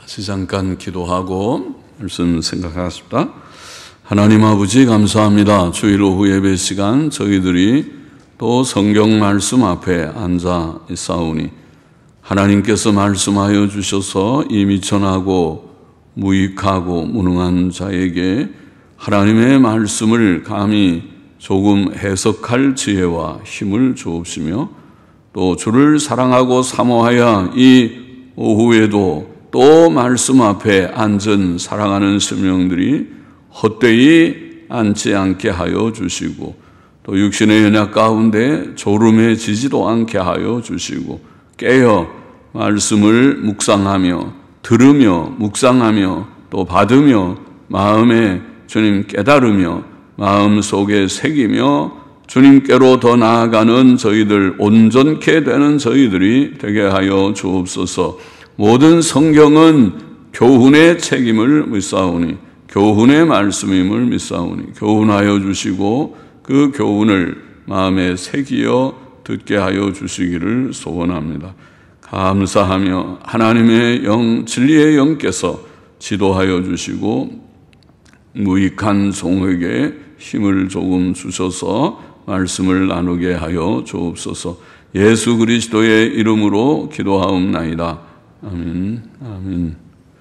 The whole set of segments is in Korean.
같이 잠깐 기도하고 말씀 생각하겠습니다. 하나님 아버지 감사합니다. 주일 오후 예배 시간 저희들이 또 성경 말씀 앞에 앉아 있사오니 하나님께서 말씀하여 주셔서 이 미천하고 무익하고 무능한 자에게 하나님의 말씀을 감히 조금 해석할 지혜와 힘을 주옵시며 또 주를 사랑하고 사모하여 이 오후에도 또 말씀 앞에 앉은 사랑하는 생명들이 헛되이 앉지 않게 하여 주시고 또 육신의 연약 가운데 졸음해지지도 않게 하여 주시고 깨어 말씀을 묵상하며 들으며 묵상하며 또 받으며 마음에 주님 깨달으며 마음속에 새기며 주님께로 더 나아가는 저희들 온전케 되는 저희들이 되게 하여 주옵소서. 모든 성경은 교훈의 책임을 믿사오니 교훈의 말씀임을 믿사오니 교훈하여 주시고 그 교훈을 마음에 새기어 듣게 하여 주시기를 소원합니다. 감사하며 하나님의 영 진리의 영께서 지도하여 주시고 무익한 종에게 힘을 조금 주셔서 말씀을 나누게 하여 주옵소서. 예수 그리스도의 이름으로 기도하옵나이다. 아멘. 아멘.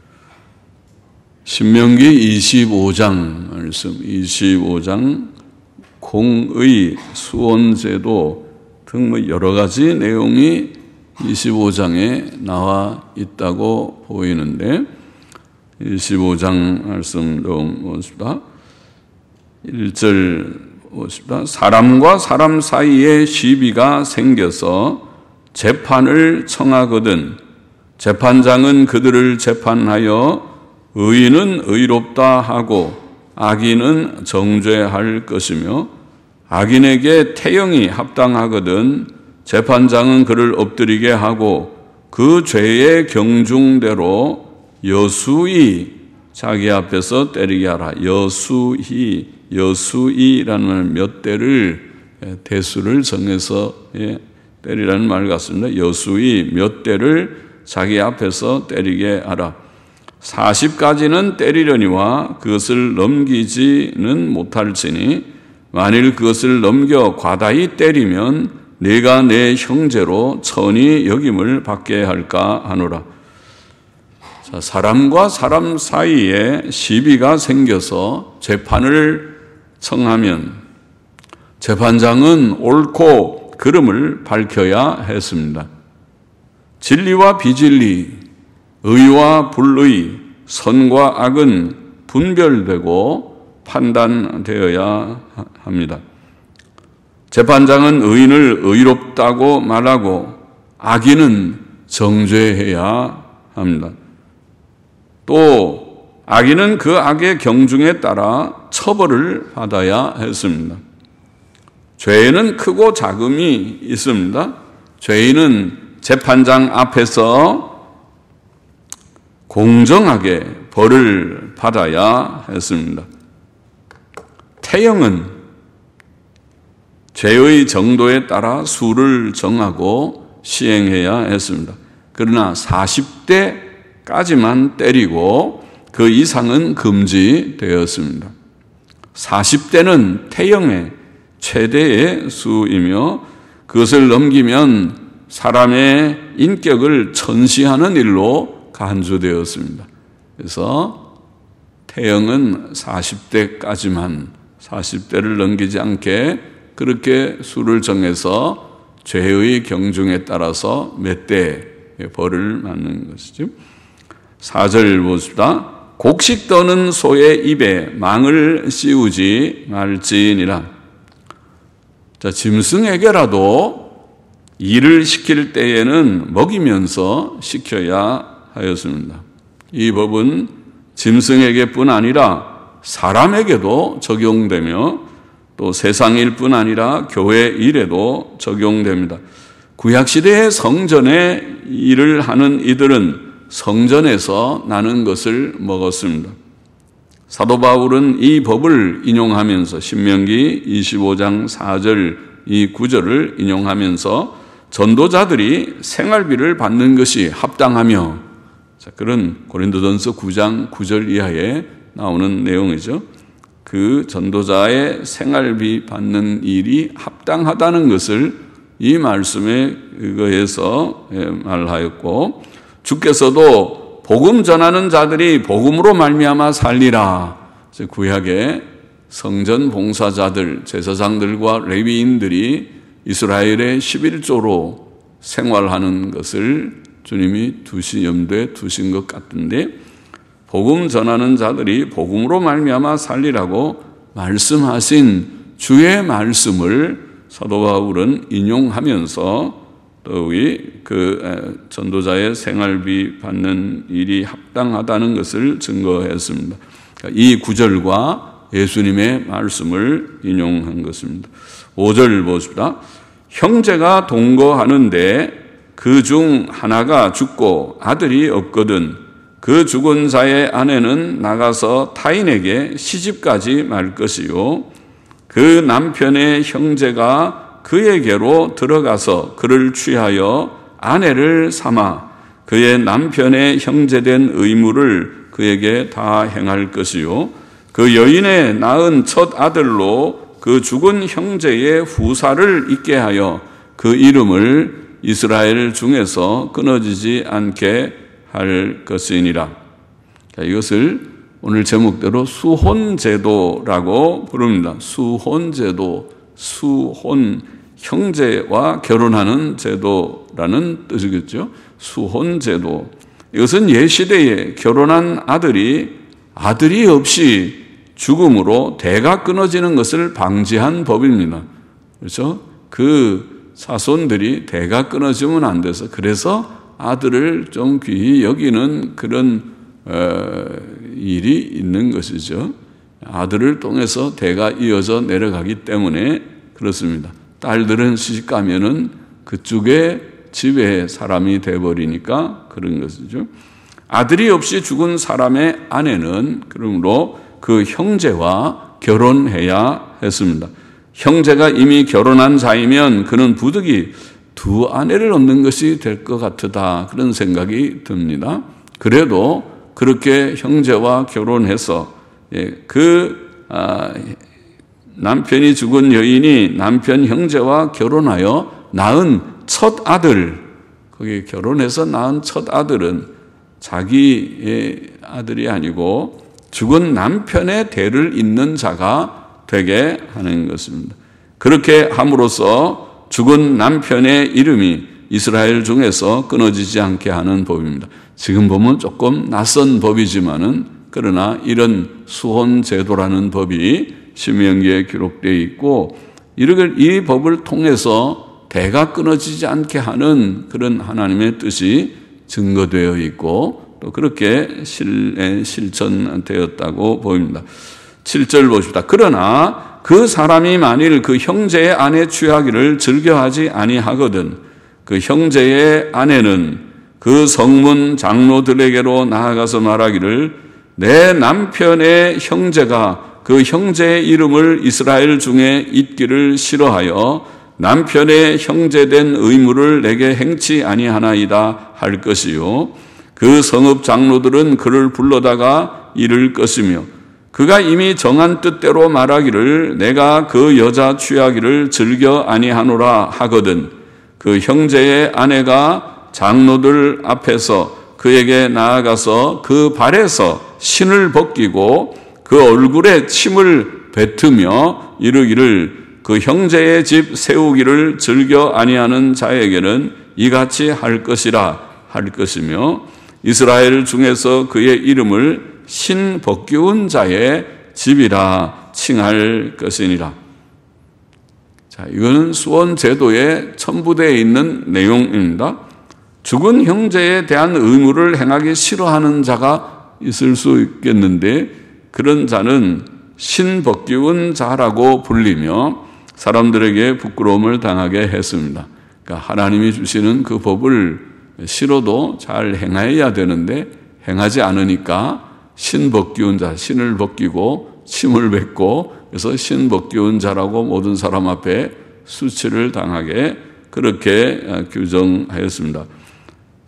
신명기 25장 말씀, 25장 공의 수원제도 등 여러 가지 내용이 25장에 나와 있다고 보이는데 25장 말씀 좀 보십시다. 1절 보십시다. 사람과 사람 사이에 시비가 생겨서 재판을 청하거든 재판장은 그들을 재판하여 의인은 의롭다 하고 악인은 정죄할 것이며 악인에게 태형이 합당하거든 재판장은 그를 엎드리게 하고 그 죄의 경중대로 여수이 자기 앞에서 때리게 하라. 여수이라는 말 몇 대를 대수를 정해서 때리라는 말 같습니다. 여수이 몇 대를 자기 앞에서 때리게 하라. 40까지는 때리려니와 그것을 넘기지는 못할지니 만일 그것을 넘겨 과다히 때리면 네가 내 형제로 천히 여김을 받게 할까 하노라. 자, 사람과 사람 사이에 시비가 생겨서 재판을 청하면 재판장은 옳고 그름을 밝혀야 했습니다. 진리와 비진리, 의와 불의, 선과 악은 분별되고 판단되어야 합니다. 재판장은 의인을 의롭다고 말하고 악인은 정죄해야 합니다. 또 악인은 그 악의 경중에 따라 처벌을 받아야 했습니다. 죄에는 크고 작음이 있습니다. 죄인은 재판장 앞에서 공정하게 벌을 받아야 했습니다. 태형은 죄의 정도에 따라 수를 정하고 시행해야 했습니다. 그러나 40대까지만 때리고 그 이상은 금지되었습니다. 40대는 태형의 최대의 수이며 그것을 넘기면 사람의 인격을 천시하는 일로 간주되었습니다. 그래서 태형은 40대까지만 40대를 넘기지 않게 그렇게 수를 정해서 죄의 경중에 따라서 몇 대 벌을 맞는 것이죠. 4절 보십시다. 곡식 떠는 소의 입에 망을 씌우지 말지니라. 자, 짐승에게라도 일을 시킬 때에는 먹이면서 시켜야 하였습니다. 이 법은 짐승에게뿐 아니라 사람에게도 적용되며 또 세상일 뿐 아니라 교회 일에도 적용됩니다. 구약시대의 성전에 일을 하는 이들은 성전에서 나는 것을 먹었습니다. 사도 바울은 이 법을 인용하면서 신명기 25장 4절 이 구절을 인용하면서 전도자들이 생활비를 받는 것이 합당하며 자, 그런 고린도전서 9장 9절 이하에 나오는 내용이죠. 그 전도자의 생활비 받는 일이 합당하다는 것을 이 말씀에 의거해서 말하였고, 주께서도 복음 전하는 자들이 복음으로 말미암아 살리라. 구약의 성전 봉사자들, 제사장들과 레위인들이 이스라엘의 11조로 생활하는 것을 주님이 염두에 두신 것 같은데, 복음 전하는 자들이 복음으로 말미암아 살리라고 말씀하신 주의 말씀을 사도 바울은 인용하면서 더욱이 그 전도자의 생활비 받는 일이 합당하다는 것을 증거했습니다. 이 구절과 예수님의 말씀을 인용한 것입니다. 5절 보십시다. 형제가 동거하는데 그 중 하나가 죽고 아들이 없거든 그 죽은 자의 아내는 나가서 타인에게 시집가지 말 것이요 그 남편의 형제가 그에게로 들어가서 그를 취하여 아내를 삼아 그의 남편의 형제된 의무를 그에게 다 행할 것이요 그 여인의 낳은 첫 아들로 그 죽은 형제의 후사를 있게 하여 그 이름을 이스라엘 중에서 끊어지지 않게 할 것이니라. 이것을 오늘 제목대로 수혼제도라고 부릅니다. 수혼제도, 수혼, 형제와 결혼하는 제도라는 뜻이겠죠. 수혼제도. 이것은 옛시대에 결혼한 아들이 없이 죽음으로 대가 끊어지는 것을 방지한 법입니다. 그렇죠? 그 자손들이 대가 끊어지면 안 돼서 그래서 아들을 좀 귀히 여기는 그런 일이 있는 것이죠. 아들을 통해서 대가 이어져 내려가기 때문에 그렇습니다. 딸들은 시집가면은 그쪽에 집의 사람이 돼버리니까 그런 것이죠. 아들이 없이 죽은 사람의 아내는 그러므로 그 형제와 결혼해야 했습니다. 형제가 이미 결혼한 자이면 그는 부득이 두 아내를 얻는 것이 될 것 같다 그런 생각이 듭니다. 그래도 그렇게 형제와 결혼해서 남편이 죽은 여인이 남편 형제와 결혼하여 낳은 첫 아들, 거기 결혼해서 낳은 첫 아들은 자기의 아들이 아니고 죽은 남편의 대를 잇는 자가 되게 하는 것입니다. 그렇게 함으로써 죽은 남편의 이름이 이스라엘 중에서 끊어지지 않게 하는 법입니다. 지금 보면 조금 낯선 법이지만은 그러나 이런 수혼 제도라는 법이 신명기에 기록되어 있고 이 법을 통해서 대가 끊어지지 않게 하는 그런 하나님의 뜻이 증거되어 있고 또 그렇게 실천되었다고 보입니다. 7절 보십시다. 그러나 그 사람이 만일 그 형제의 아내 취하기를 즐겨하지 아니하거든 그 형제의 아내는 그 성문 장로들에게로 나아가서 말하기를 내 남편의 형제가 그 형제의 이름을 이스라엘 중에 잇기를 싫어하여 남편의 형제된 의무를 내게 행치 아니하나이다 할 것이요 그 성읍 장로들은 그를 불러다가 이를 것이며 그가 이미 정한 뜻대로 말하기를 내가 그 여자 취하기를 즐겨 아니하노라 하거든 그 형제의 아내가 장로들 앞에서 그에게 나아가서 그 발에서 신을 벗기고 그 얼굴에 침을 뱉으며 이르기를 그 형제의 집 세우기를 즐겨 아니하는 자에게는 이같이 할 것이라 할 것이며 이스라엘 중에서 그의 이름을 신 벗기운 자의 집이라 칭할 것이니라. 자, 이거는 수혼 제도에 첨부되어 있는 내용입니다. 죽은 형제에 대한 의무를 행하기 싫어하는 자가 있을 수 있겠는데 그런 자는 신 벗기운 자라고 불리며 사람들에게 부끄러움을 당하게 했습니다. 그러니까 하나님이 주시는 그 법을 싫어도 잘 행해야 되는데 행하지 않으니까 신 벗기운 자, 신을 벗기고 침을 뱉고 그래서 신 벗기운 자라고 모든 사람 앞에 수치를 당하게 그렇게 규정하였습니다.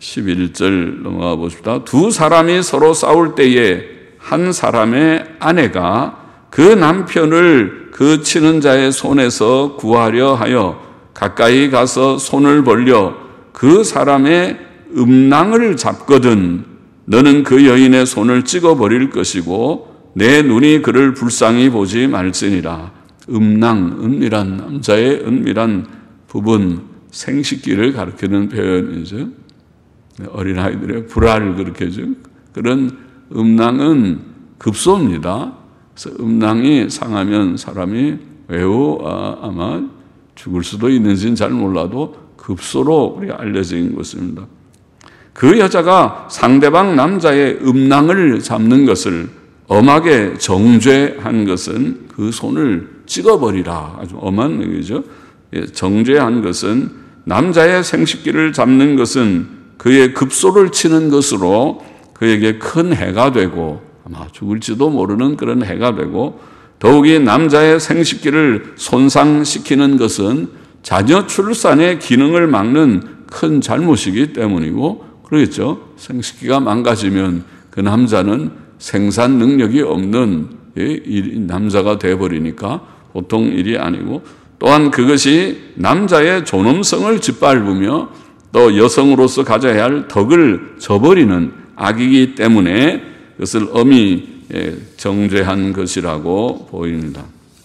11절 넘어가 보십시다. 두 사람이 서로 싸울 때에 한 사람의 아내가 그 남편을 그 치는 자의 손에서 구하려 하여 가까이 가서 손을 벌려 그 사람의 음낭을 잡거든 너는 그 여인의 손을 찍어버릴 것이고 내 눈이 그를 불쌍히 보지 말지니라. 음낭, 은밀한, 남자의 은밀한 부분, 생식기를 가리키는 표현이죠. 어린아이들의 불알 그렇게 해줘. 그런 음낭은 급소입니다. 그래서 음낭이 상하면 사람이 매우 아마 죽을 수도 있는지는 잘 몰라도 급소로 우리가 알려진 것입니다. 그 여자가 상대방 남자의 음낭을 잡는 것을 엄하게 정죄한 것은 그 손을 찍어버리라. 아주 엄한 얘기죠. 정죄한 것은 남자의 생식기를 잡는 것은 그의 급소를 치는 것으로 그에게 큰 해가 되고 아마 죽을지도 모르는 그런 해가 되고 더욱이 남자의 생식기를 손상시키는 것은 자녀 출산의 기능을 막는 큰 잘못이기 때문이고 그렇겠죠. 생식기가 망가지면 그 남자는 생산 능력이 없는 남자가 되어버리니까 보통 일이 아니고 또한 그것이 남자의 존엄성을 짓밟으며 또 여성으로서 가져야 할 덕을 저버리는 악이기 때문에 그것을 엄히 정죄한 것이라고 보입니다.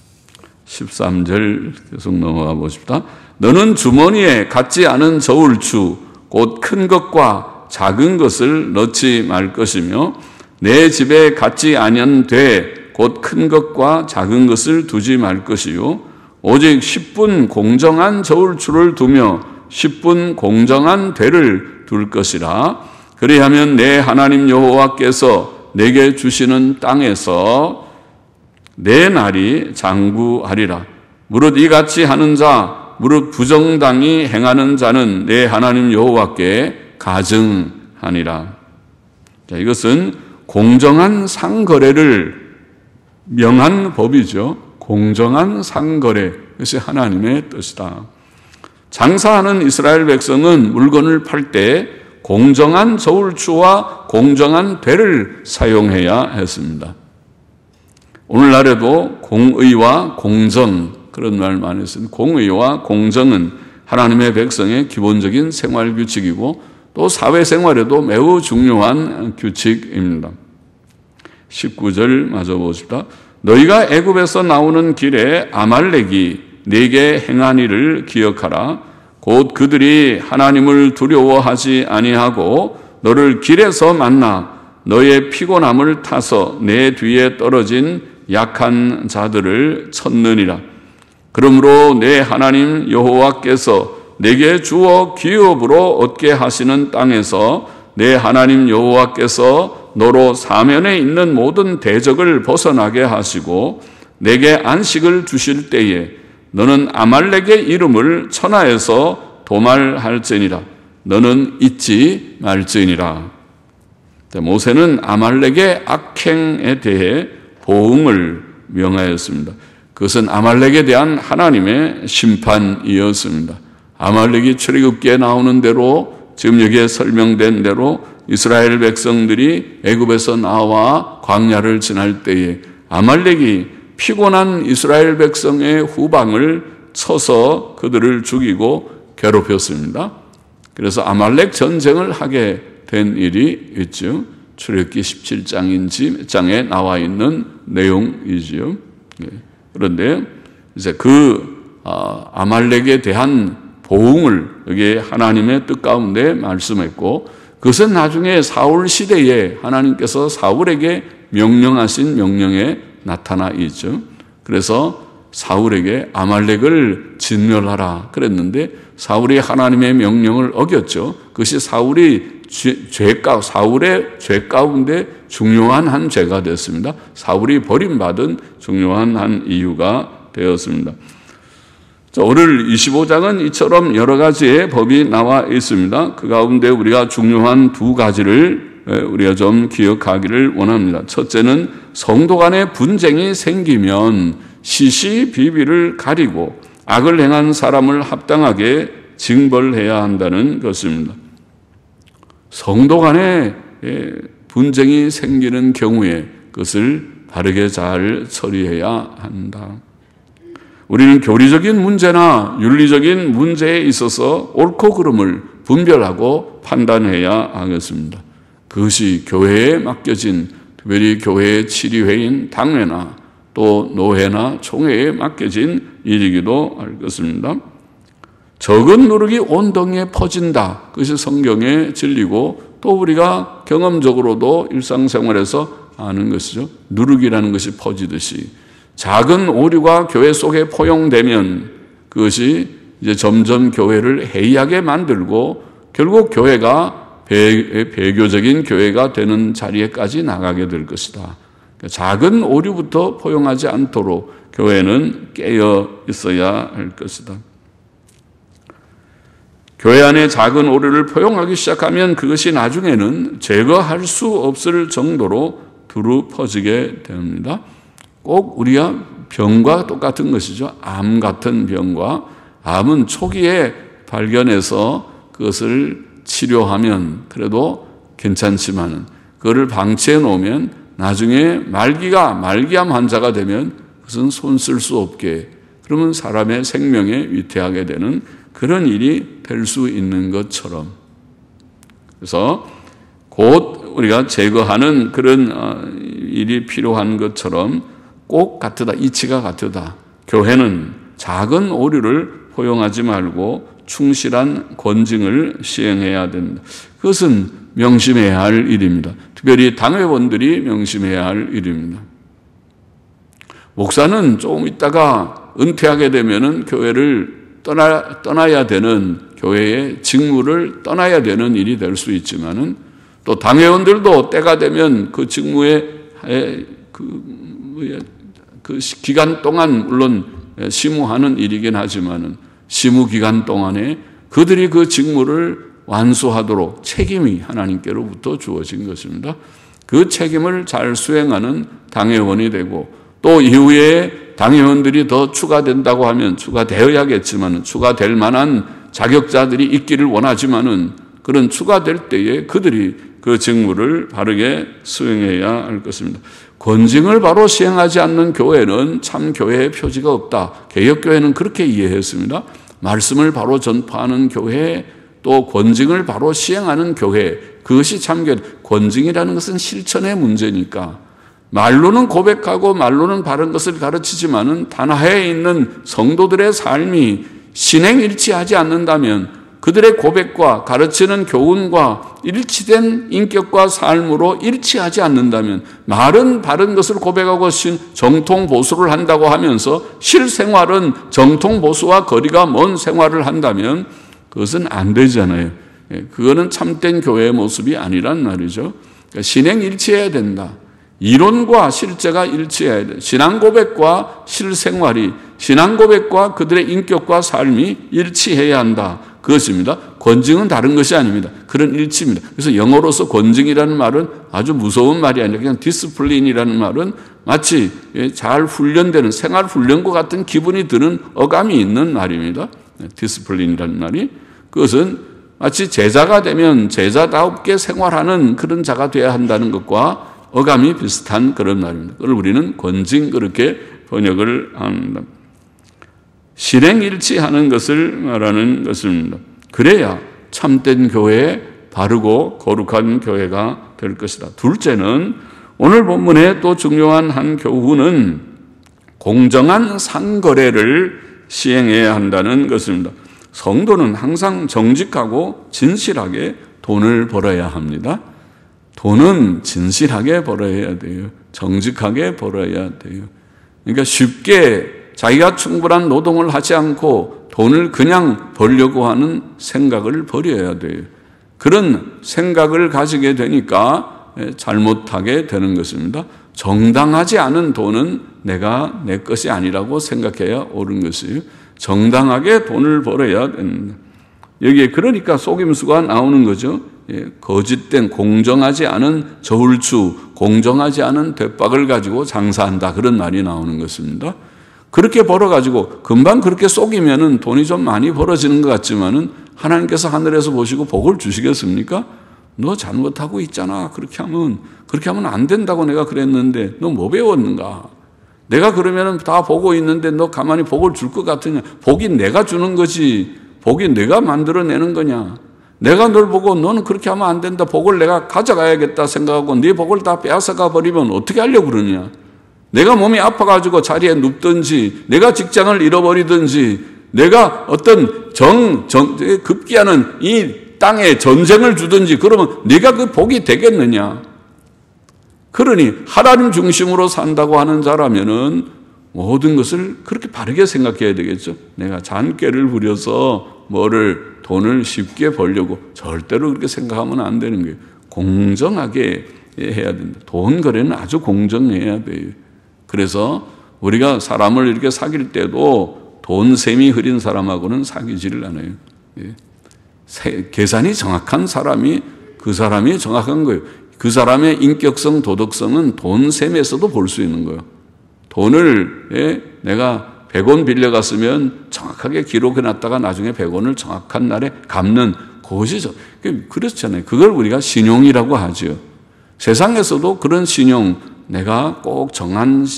13절 계속 넘어가 보십시다. 너는 주머니에 갖지 않은 저울추 곧 큰 것과 작은 것을 넣지 말 것이며 내 집에 갖지 아니한 돼 곧 큰 것과 작은 것을 두지 말 것이요 오직 10분 공정한 저울추를 두며 10분 공정한 되를 둘 것이라. 그리하면 내 하나님 여호와께서 내게 주시는 땅에서 내 날이 장구하리라. 무릇 이같이 하는 자 무릇 부정당히 행하는 자는 내 하나님 여호와께 가증하니라. 자, 이것은 공정한 상거래를 명한 법이죠. 공정한 상거래. 그것이 하나님의 뜻이다. 장사하는 이스라엘 백성은 물건을 팔 때 공정한 저울추와 공정한 되를 사용해야 했습니다. 오늘날에도 공의와 공정 그런 말 많이 했습니다. 공의와 공정은 하나님의 백성의 기본적인 생활 규칙이고 또 사회생활에도 매우 중요한 규칙입니다. 19절 마저 보십시다. 너희가 애굽에서 나오는 길에 아말렉이 네게 행한 일을 기억하라. 곧 그들이 하나님을 두려워하지 아니하고 너를 길에서 만나 너의 피곤함을 타서 내 뒤에 떨어진 약한 자들을 쳤느니라. 그러므로 내 하나님 여호와께서 내게 주어 기업으로 얻게 하시는 땅에서 내 하나님 여호와께서 너로 사면에 있는 모든 대적을 벗어나게 하시고 내게 안식을 주실 때에 너는 아말렉의 이름을 천하에서 도말할지니라. 너는 잊지 말지니라. 모세는 아말렉의 악행에 대해 보응을 명하였습니다. 그것은 아말렉에 대한 하나님의 심판이었습니다. 아말렉이 출애굽기에 나오는 대로 지금 여기에 설명된 대로 이스라엘 백성들이 애굽에서 나와 광야를 지날 때에 아말렉이 피곤한 이스라엘 백성의 후방을 쳐서 그들을 죽이고 괴롭혔습니다. 그래서 아말렉 전쟁을 하게 된 일이 있죠. 출애굽기 17장에 나와 있는 내용이지요. 그런데 이제 그 아말렉에 대한 보응을 여기 하나님의 뜻 가운데 말씀했고 그것은 나중에 사울 시대에 하나님께서 사울에게 명령하신 명령에 나타나 있죠. 그래서 사울에게 아말렉을 진멸하라 그랬는데 사울이 하나님의 명령을 어겼죠. 그것이 사울의 죄 가운데 중요한 한 죄가 됐습니다. 사울이 버림받은 중요한 한 이유가 되었습니다. 자, 오늘 25장은 이처럼 여러 가지의 법이 나와 있습니다. 그 가운데 우리가 중요한 두 가지를 우리가 좀 기억하기를 원합니다. 첫째는 성도 간의 분쟁이 생기면 시시비비를 가리고 악을 행한 사람을 합당하게 징벌해야 한다는 것입니다. 성도 간에 분쟁이 생기는 경우에 그것을 바르게 잘 처리해야 한다. 우리는 교리적인 문제나 윤리적인 문제에 있어서 옳고 그름을 분별하고 판단해야 하겠습니다. 그것이 교회에 맡겨진, 특별히 교회의 치리회인 당회나 또 노회나 총회에 맡겨진 일이기도 할 것입니다. 적은 누룩이 온 덩이에 퍼진다. 그것이 성경의 진리고 또 우리가 경험적으로도 일상생활에서 아는 것이죠. 누룩이라는 것이 퍼지듯이 작은 오류가 교회 속에 포용되면 그것이 이제 점점 교회를 해이하게 만들고 결국 교회가 배교적인 교회가 되는 자리에까지 나가게 될 것이다. 작은 오류부터 포용하지 않도록 교회는 깨어 있어야 할 것이다. 교회 안에 작은 오류를 포용하기 시작하면 그것이 나중에는 제거할 수 없을 정도로 두루 퍼지게 됩니다. 꼭 우리가 병과 똑같은 것이죠. 암 같은 병과 암은 초기에 발견해서 그것을 치료하면 그래도 괜찮지만은 그거를 방치해 놓으면 나중에 말기암 환자가 되면 그것은 손 쓸 수 없게 그러면 사람의 생명에 위태하게 되는 그런 일이 될 수 있는 것처럼 그래서 곧 우리가 제거하는 그런 일이 필요한 것처럼 꼭 같으다. 이치가 같으다. 교회는 작은 오류를 포용하지 말고 충실한 권징을 시행해야 된다. 그것은 명심해야 할 일입니다. 특별히 당회원들이 명심해야 할 일입니다. 목사는 조금 있다가 은퇴하게 되면은 교회를 떠나야 되는 교회의 직무를 떠나야 되는 일이 될 수 있지만은 또 당회원들도 때가 되면 그 직무에 그 기간 동안 물론 심우하는 일이긴 하지만은 심우 기간 동안에 그들이 그 직무를 완수하도록 책임이 하나님께로부터 주어진 것입니다. 그 책임을 잘 수행하는 당회원이 되고 또 이후에 당회원들이 더 추가된다고 하면 추가되어야겠지만 추가될 만한 자격자들이 있기를 원하지만은 그런 추가될 때에 그들이 그 직무를 바르게 수행해야 할 것입니다. 권징을 바로 시행하지 않는 교회는 참 교회의 표지가 없다. 개혁교회는 그렇게 이해했습니다. 말씀을 바로 전파하는 교회 또 권징을 바로 시행하는 교회 그것이 참 교회. 권징이라는 것은 실천의 문제니까 말로는 고백하고 말로는 바른 것을 가르치지만은 단하에 있는 성도들의 삶이 신행일치하지 않는다면 그들의 고백과 가르치는 교훈과 일치된 인격과 삶으로 일치하지 않는다면 말은 바른 것을 고백하고 정통보수를 한다고 하면서 실생활은 정통보수와 거리가 먼 생활을 한다면 그것은 안 되잖아요. 그거는 참된 교회의 모습이 아니란 말이죠. 그러니까 신행일치해야 된다. 이론과 실제가 일치해야 돼. 신앙 고백과 실생활이 신앙 고백과 그들의 인격과 삶이 일치해야 한다. 그것입니다. 권징은 다른 것이 아닙니다. 그런 일치입니다. 그래서 영어로서 권징이라는 말은 아주 무서운 말이 아니라 그냥 디스플린이라는 말은 마치 잘 훈련되는 생활 훈련과 같은 기분이 드는 어감이 있는 말입니다. 디스플린이라는 말이 그것은 마치 제자가 되면 제자다웁게 생활하는 그런 자가 되어야 한다는 것과 어감이 비슷한 그런 말입니다. 그걸 우리는 권징 그렇게 번역을 합니다. 실행일치하는 것을 말하는 것입니다. 그래야 참된 교회, 바르고 거룩한 교회가 될 것이다. 둘째는 오늘 본문의 또 중요한 한 교훈은 공정한 상거래를 시행해야 한다는 것입니다. 성도는 항상 정직하고 진실하게 돈을 벌어야 합니다. 돈은 진실하게 벌어야 돼요. 정직하게 벌어야 돼요. 그러니까 쉽게 자기가 충분한 노동을 하지 않고 돈을 그냥 벌려고 하는 생각을 버려야 돼요. 그런 생각을 가지게 되니까 잘못하게 되는 것입니다. 정당하지 않은 돈은 내가 내 것이 아니라고 생각해야 옳은 것이에요. 정당하게 돈을 벌어야 됩니다. 여기에 그러니까 속임수가 나오는 거죠. 거짓된 공정하지 않은 저울추, 공정하지 않은 대박을 가지고 장사한다. 그런 말이 나오는 것입니다. 그렇게 벌어가지고 금방 그렇게 속이면은 돈이 좀 많이 벌어지는 것 같지만은 하나님께서 하늘에서 보시고 복을 주시겠습니까? 너 잘못하고 있잖아. 그렇게 하면 안 된다고 내가 그랬는데 너 뭐 배웠는가? 내가 그러면 다 보고 있는데 너 가만히 복을 줄 것 같으냐? 복이 내가 주는 거지. 복이 내가 만들어내는 거냐? 내가 널 보고 너는 그렇게 하면 안 된다. 복을 내가 가져가야겠다 생각하고 네 복을 다 빼앗아가 버리면 어떻게 하려고 그러냐? 내가 몸이 아파가지고 자리에 눕든지, 내가 직장을 잃어버리든지, 내가 어떤 급기야는 이 땅에 전쟁을 주든지 그러면 네가 그 복이 되겠느냐? 그러니 하나님 중심으로 산다고 하는 자라면은 모든 것을 그렇게 바르게 생각해야 되겠죠. 내가 잔꾀를 부려서 돈을 쉽게 벌려고 절대로 그렇게 생각하면 안 되는 거예요. 공정하게 해야 된다. 돈 거래는 아주 공정해야 돼요. 그래서 우리가 사람을 이렇게 사귈 때도 돈셈이 흐린 사람하고는 사귀지를 않아요. 계산이 정확한 사람이 그 사람이 정확한 거예요. 그 사람의 인격성, 도덕성은 돈셈에서도 볼 수 있는 거예요. 돈을 내가 100원 빌려갔으면 정확하게 기록해놨다가 나중에 100원을 정확한 날에 갚는 그것이죠. 그렇잖아요. 그걸 우리가 신용이라고 하죠. 세상에서도 그런 신용, 내가 꼭 정한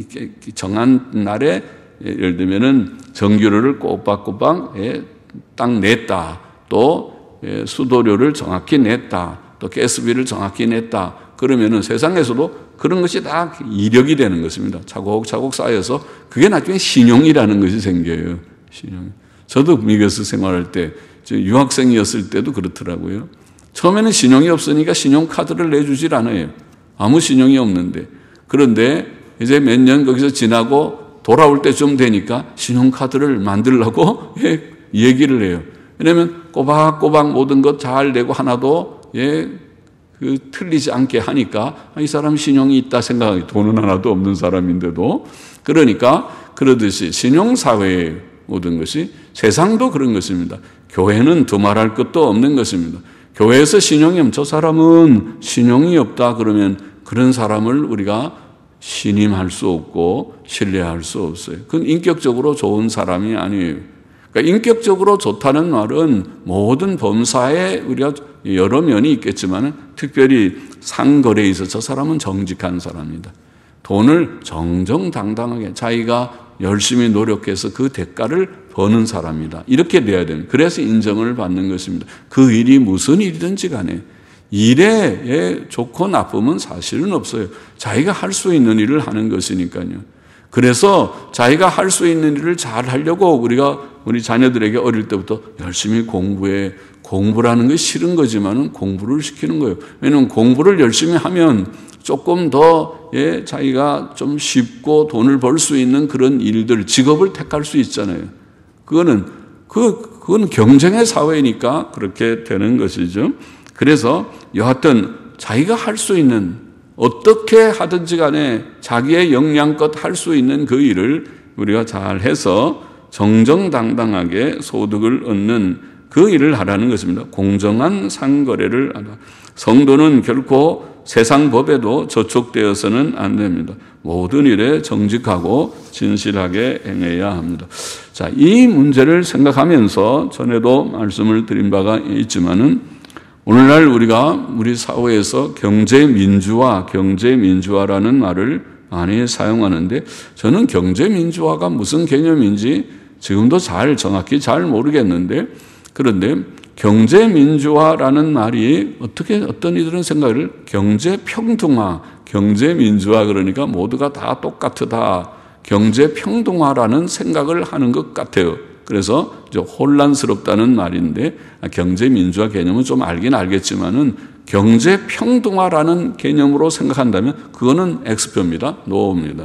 날에 예를 들면은 전기료를 꼬박꼬박 딱 냈다. 또 수도료를 정확히 냈다. 또 가스비를 정확히 냈다. 그러면은 세상에서도 그런 것이 다 이력이 되는 것입니다. 차곡차곡 쌓여서 그게 나중에 신용이라는 것이 생겨요. 신용. 저도 미국에서 생활할 때, 유학생이었을 때도 그렇더라고요. 처음에는 신용이 없으니까 신용카드를 내주질 않아요. 아무 신용이 없는데. 그런데 이제 몇 년 거기서 지나고 돌아올 때쯤 되니까 신용카드를 만들려고 얘기를 해요. 왜냐하면 꼬박꼬박 모든 것 잘 내고 하나도 틀리지 않게 하니까 이 사람 신용이 있다 생각하기, 돈은 하나도 없는 사람인데도. 그러니까 그러듯이 신용사회의 모든 것이 세상도 그런 것입니다. 교회는 두말할 것도 없는 것입니다. 교회에서 신용이 없는 저 사람은 신용이 없다 그러면 그런 사람을 우리가 신임할 수 없고 신뢰할 수 없어요. 그건 인격적으로 좋은 사람이 아니에요. 그러니까 인격적으로 좋다는 말은 모든 범사에 우리가 여러 면이 있겠지만 특별히 상거래에 있어서 저 사람은 정직한 사람이다. 돈을 정정당당하게 자기가 열심히 노력해서 그 대가를 버는 사람이다. 이렇게 돼야 됩니다. 그래서 인정을 받는 것입니다. 그 일이 무슨 일이든지 간에 일에 좋고 나쁨은 사실은 없어요. 자기가 할 수 있는 일을 하는 것이니까요. 그래서 자기가 할 수 있는 일을 잘 하려고 우리 자녀들에게 어릴 때부터 열심히 공부해. 공부라는 것이 싫은 거지만은 공부를 시키는 거예요. 왜냐하면 공부를 열심히 하면 조금 더 자기가 좀 쉽고 돈을 벌 수 있는 그런 일들, 직업을 택할 수 있잖아요. 그건 경쟁의 사회니까 그렇게 되는 것이죠. 그래서 여하튼 자기가 할 수 있는 어떻게 하든지 간에 자기의 역량껏 할 수 있는 그 일을 우리가 잘 해서 정정당당하게 소득을 얻는 그 일을 하라는 것입니다. 공정한 상거래를 하라. 성도는 결코 세상 법에도 저촉되어서는 안 됩니다. 모든 일에 정직하고 진실하게 행해야 합니다. 자, 이 문제를 생각하면서 전에도 말씀을 드린 바가 있지만은 오늘날 우리 사회에서 경제민주화라는 말을 많이 사용하는데 저는 경제민주화가 무슨 개념인지 지금도 정확히 잘 모르겠는데 그런데 경제민주화라는 말이 어떤 이들은 생각을 경제민주화 그러니까 모두가 다 똑같다. 경제평등화라는 생각을 하는 것 같아요. 그래서 혼란스럽다는 말인데 경제민주화 개념은 좀 알긴 알겠지만은 경제평등화라는 개념으로 생각한다면 그거는 X표입니다. 노입니다.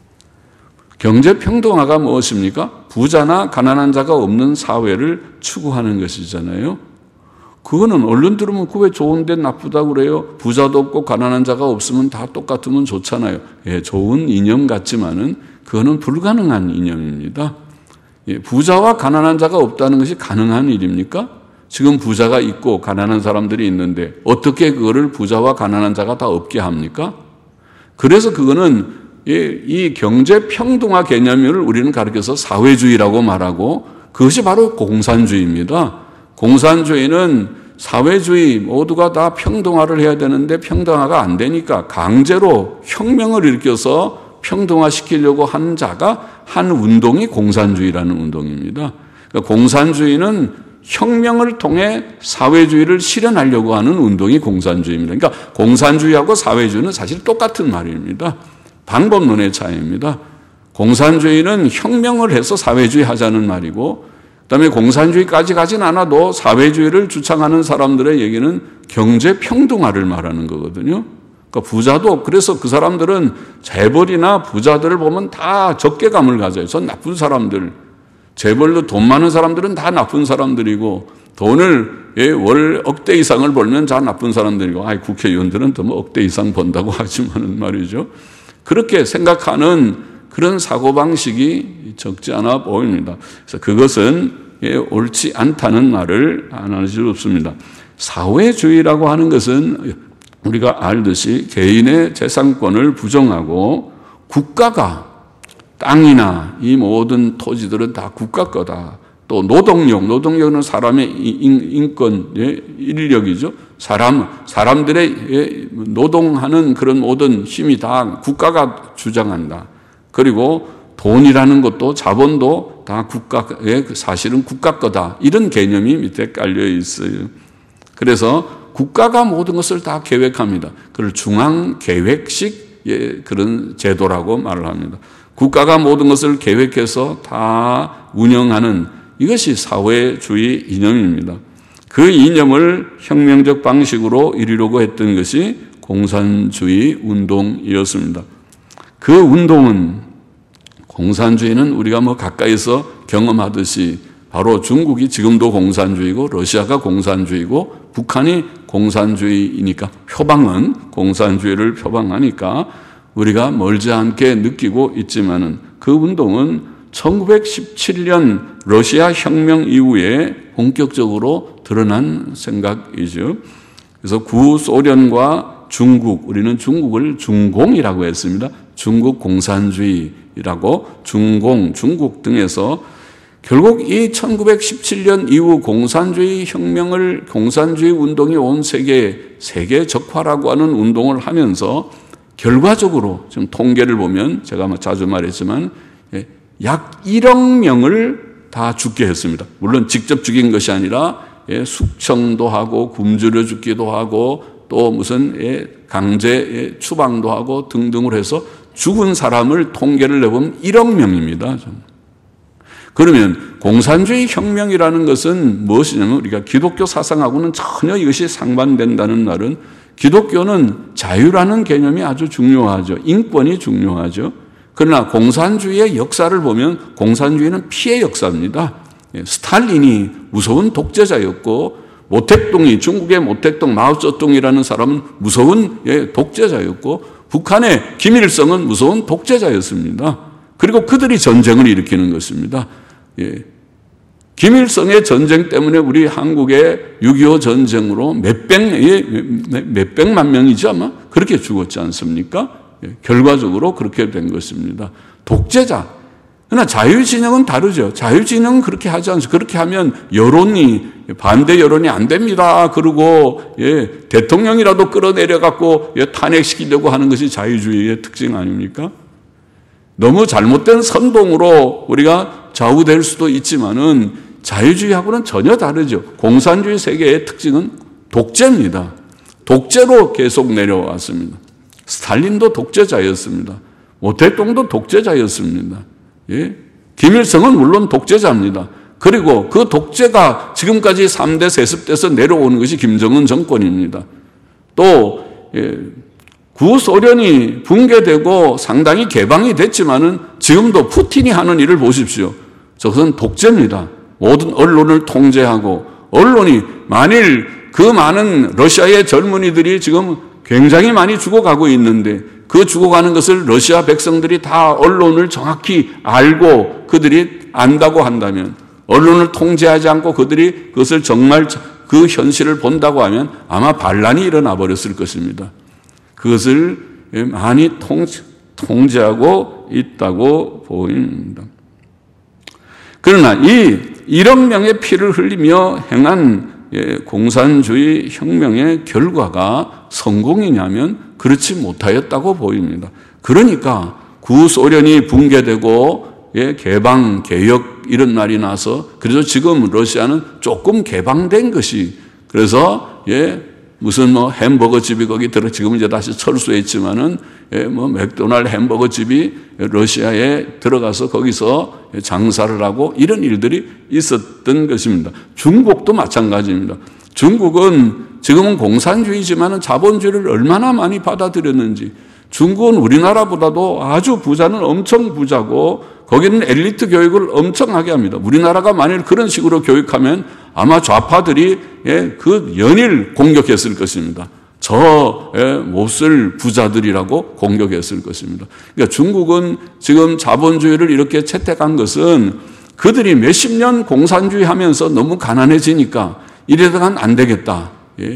경제평등화가 무엇입니까? 부자나 가난한 자가 없는 사회를 추구하는 것이잖아요. 그거는 얼른 들으면 그게 좋은데 나쁘다고 그래요. 부자도 없고 가난한 자가 없으면 다 똑같으면 좋잖아요. 좋은 이념 같지만은 그거는 불가능한 이념입니다. 부자와 가난한 자가 없다는 것이 가능한 일입니까? 지금 부자가 있고 가난한 사람들이 있는데 어떻게 그거를 부자와 가난한 자가 다 없게 합니까? 그래서 그거는 이 경제평등화 개념을 우리는 가르쳐서 사회주의라고 말하고 그것이 바로 공산주의입니다. 공산주의는 사회주의 모두가 다 평등화를 해야 되는데 평등화가 안 되니까 강제로 혁명을 일으켜서 평등화시키려고 한 자가 한 운동이 공산주의라는 운동입니다. 그러니까 공산주의는 혁명을 통해 사회주의를 실현하려고 하는 운동이 공산주의입니다. 그러니까 공산주의하고 사회주의는 사실 똑같은 말입니다. 방법론의 차이입니다. 공산주의는 혁명을 해서 사회주의 하자는 말이고, 그다음에 공산주의까지 가진 않아도 사회주의를 주창하는 사람들의 얘기는 경제 평등화를 말하는 거거든요. 그러니까 부자도, 그래서 그 사람들은 재벌이나 부자들을 보면 다 적개감을 가져요. 전 나쁜 사람들, 재벌로 돈 많은 사람들은 다 나쁜 사람들이고, 돈을 월 억대 이상을 벌면 다 나쁜 사람들이고, 국회의원들은 더 뭐 억대 이상 번다고 하지만은 말이죠. 그렇게 생각하는 그런 사고방식이 적지 않아 보입니다. 그래서 그것은 옳지 않다는 말을 안 할 수 없습니다. 사회주의라고 하는 것은 우리가 알듯이 개인의 재산권을 부정하고 국가가 땅이나 이 모든 토지들은 다 국가 거다. 또 노동력은 사람의 인권, 인력이죠. 사람들의 노동하는 그런 모든 힘이 다 국가가 주장한다. 그리고 돈이라는 것도 자본도 다 국가의 사실은 국가 거다. 이런 개념이 밑에 깔려 있어요. 그래서 국가가 모든 것을 다 계획합니다. 그걸 중앙계획식 그런 제도라고 말을 합니다. 국가가 모든 것을 계획해서 다 운영하는 이것이 사회주의 이념입니다. 그 이념을 혁명적 방식으로 이루려고 했던 것이 공산주의 운동이었습니다. 그 운동은, 공산주의는 우리가 뭐 가까이서 경험하듯이 바로 중국이 지금도 공산주의고 러시아가 공산주의고 북한이 공산주의이니까 표방은 공산주의를 표방하니까 우리가 멀지 않게 느끼고 있지만은 그 운동은 1917년 러시아 혁명 이후에 본격적으로 드러난 생각이죠. 그래서 구소련과 중국, 우리는 중국을 중공이라고 했습니다. 중국 공산주의라고 중국 등에서 결국 이 1917년 이후 공산주의 혁명을, 공산주의 운동이 온 세계적화라고 하는 운동을 하면서 결과적으로 지금 통계를 보면 제가 자주 말했지만 약 1억 명을 다 죽게 했습니다. 물론 직접 죽인 것이 아니라 숙청도 하고 굶주려 죽기도 하고 또 무슨 강제 추방도 하고 등등을 해서 죽은 사람을 통계를 내보면 1억 명입니다. 그러면 공산주의 혁명이라는 것은 무엇이냐면 우리가 기독교 사상하고는 전혀 이것이 상반된다는 말은 기독교는 자유라는 개념이 아주 중요하죠. 인권이 중요하죠. 그러나 공산주의의 역사를 보면 공산주의는 피해 역사입니다. 스탈린이 무서운 독재자였고 모택동이, 중국의 모택동 마오쩌둥이라는 사람은 무서운 독재자였고 북한의 김일성은 무서운 독재자였습니다. 그리고 그들이 전쟁을 일으키는 것입니다. 김일성의 전쟁 때문에 우리 한국의 6.25 전쟁으로 몇백만 명이지 아마 그렇게 죽었지 않습니까? 결과적으로 그렇게 된 것입니다. 독재자. 그러나 자유진영은 다르죠. 자유진영은 그렇게 하지 않죠. 그렇게 하면 반대 여론이 안 됩니다. 그러고 대통령이라도 끌어내려갖고 탄핵시키려고 하는 것이 자유주의의 특징 아닙니까? 너무 잘못된 선동으로 우리가 좌우될 수도 있지만은 자유주의하고는 전혀 다르죠. 공산주의 세계의 특징은 독재입니다. 독재로 계속 내려왔습니다. 스탈린도 독재자였습니다. 모택동도 독재자였습니다. 김일성은 물론 독재자입니다. 그리고 그 독재가 지금까지 3대 세습돼서 내려오는 것이 김정은 정권입니다. 또 구소련이 붕괴되고 상당히 개방이 됐지만은 지금도 푸틴이 하는 일을 보십시오. 저것은 독재입니다. 모든 언론을 통제하고 언론이 만일 그 많은 러시아의 젊은이들이 지금 굉장히 많이 죽어가고 있는데 그 죽어가는 것을 러시아 백성들이 다 언론을 정확히 알고 그들이 안다고 한다면, 언론을 통제하지 않고 그들이 그것을 정말 그 현실을 본다고 하면 아마 반란이 일어나 버렸을 것입니다. 그것을 많이 통제하고 있다고 보입니다. 그러나 이 1억 명의 피를 흘리며 행한 공산주의 혁명의 결과가 성공이냐면 그렇지 못하였다고 보입니다. 그러니까 구소련이 붕괴되고 개방, 개혁 이런 날이 나서 그래서 지금 러시아는 조금 개방된 것이 그래서 무슨 햄버거 집이 거기 들어 지금 이제 다시 철수했지만은 맥도날드 햄버거 집이 러시아에 들어가서 거기서 장사를 하고 이런 일들이 있었던 것입니다. 중국도 마찬가지입니다. 중국은 지금은 공산주의지만은 자본주의를 얼마나 많이 받아들였는지 중국은 우리나라보다도 아주 부자는 엄청 부자고 거기는 엘리트 교육을 엄청나게 합니다. 우리나라가 만일 그런 식으로 교육하면 아마 좌파들이 그 연일 공격했을 것입니다. 저 몹쓸 부자들이라고 공격했을 것입니다. 그러니까 중국은 지금 자본주의를 이렇게 채택한 것은 그들이 몇십 년 공산주의 하면서 너무 가난해지니까 이래서는 안 되겠다.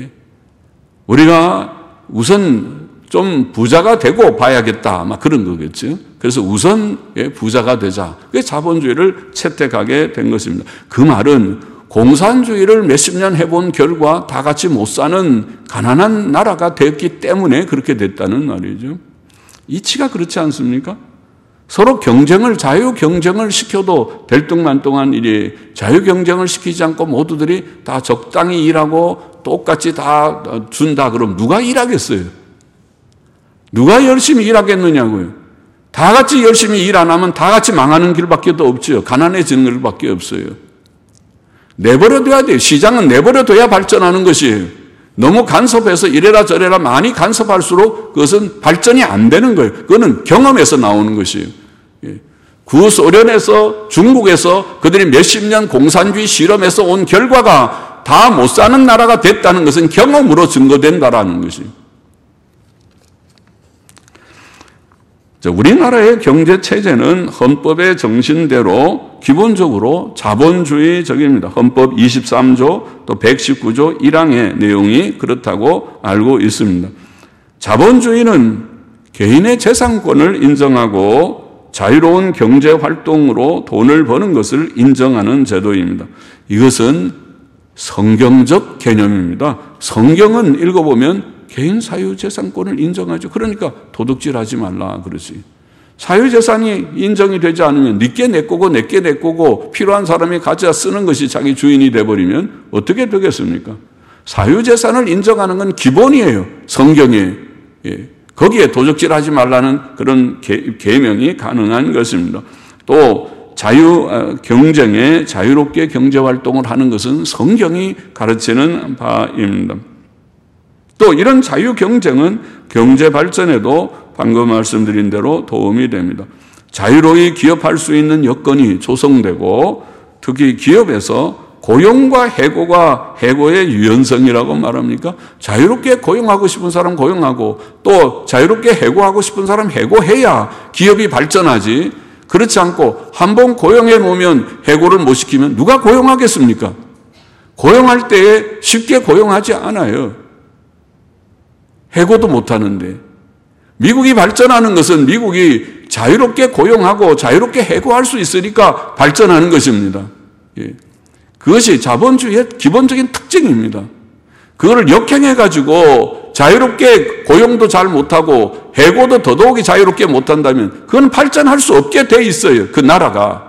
우리가 우선 좀 부자가 되고 봐야겠다. 막 그런 거겠죠. 그래서 우선 부자가 되자. 그게 자본주의를 채택하게 된 것입니다. 그 말은 공산주의를 몇십 년 해본 결과 다 같이 못 사는 가난한 나라가 됐기 때문에 그렇게 됐다는 말이죠. 이치가 그렇지 않습니까? 서로 경쟁을, 자유 경쟁을 시켜도 될뚱만뚱한 일이 자유 경쟁을 시키지 않고 모두들이 다 적당히 일하고 똑같이 다 준다 그러면 누가 일하겠어요? 누가 열심히 일하겠느냐고요. 다 같이 열심히 일 안 하면 다 같이 망하는 길밖에 더 없죠. 가난해지는 길밖에 없어요. 내버려둬야 돼요. 시장은 내버려둬야 발전하는 것이에요. 너무 간섭해서 이래라 저래라 많이 간섭할수록 그것은 발전이 안 되는 거예요. 그거는 경험에서 나오는 것이에요. 구소련에서 중국에서 그들이 몇십 년 공산주의 실험에서 온 결과가 다 못 사는 나라가 됐다는 것은 경험으로 증거된다라는 것이에요. 우리나라의 경제체제는 헌법의 정신대로 기본적으로 자본주의적입니다. 헌법 23조 또 119조 1항의 내용이 그렇다고 알고 있습니다. 자본주의는 개인의 재산권을 인정하고 자유로운 경제활동으로 돈을 버는 것을 인정하는 제도입니다. 이것은 성경적 개념입니다. 성경은 읽어보면 개인 사유재산권을 인정하죠. 그러니까 도둑질하지 말라 그러지. 사유재산이 인정이 되지 않으면 네게 내 거고 내게 내 거고 필요한 사람이 가져다 쓰는 것이 자기 주인이 돼버리면 어떻게 되겠습니까? 사유재산을 인정하는 건 기본이에요. 성경에. 거기에 도둑질하지 말라는 그런 계명이 가능한 것입니다. 또 경쟁에 자유롭게 경제활동을 하는 것은 성경이 가르치는 바입니다. 또 이런 자유 경쟁은 경제 발전에도 방금 말씀드린 대로 도움이 됩니다. 자유로이 기업할 수 있는 여건이 조성되고 특히 기업에서 고용과 해고가 해고의 유연성이라고 말합니까? 자유롭게 고용하고 싶은 사람 고용하고 또 자유롭게 해고하고 싶은 사람 해고해야 기업이 발전하지. 그렇지 않고 한번 고용해 놓으면 해고를 못 시키면 누가 고용하겠습니까? 고용할 때에 쉽게 고용하지 않아요. 해고도 못하는데. 미국이 발전하는 것은 미국이 자유롭게 고용하고 자유롭게 해고할 수 있으니까 발전하는 것입니다. 그것이 자본주의의 기본적인 특징입니다. 그거를 역행해가지고 자유롭게 고용도 잘 못하고 해고도 더더욱이 자유롭게 못한다면 그건 발전할 수 없게 돼 있어요. 그 나라가.